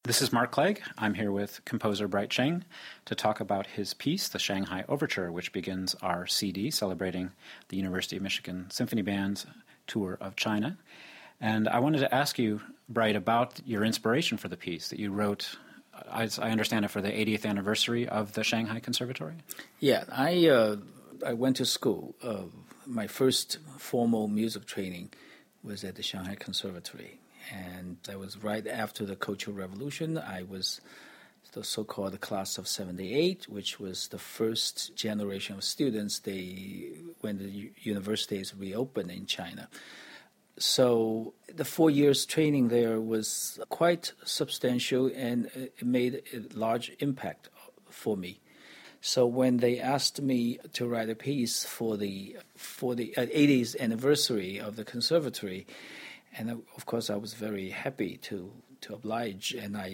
This is Mark Clegg. I'm here with composer Bright Cheng to talk about his piece, The Shanghai Overture, which begins our CD celebrating the University of Michigan Symphony Band's tour of China. And I wanted to ask you, Bright, about your inspiration for the piece that you wrote, as I understand it, for the 80th anniversary of the Shanghai Conservatory. Yeah, I went to school. My first formal music training was at the Shanghai Conservatory. And that was right after the Cultural Revolution. I was the so-called class of 78, which was the first generation of students when the universities reopened in China. So the 4 years training there was quite substantial, and it made a large impact for me. So when they asked me to write a piece for the 80th anniversary of the conservatory, and of course I was very happy to oblige, and I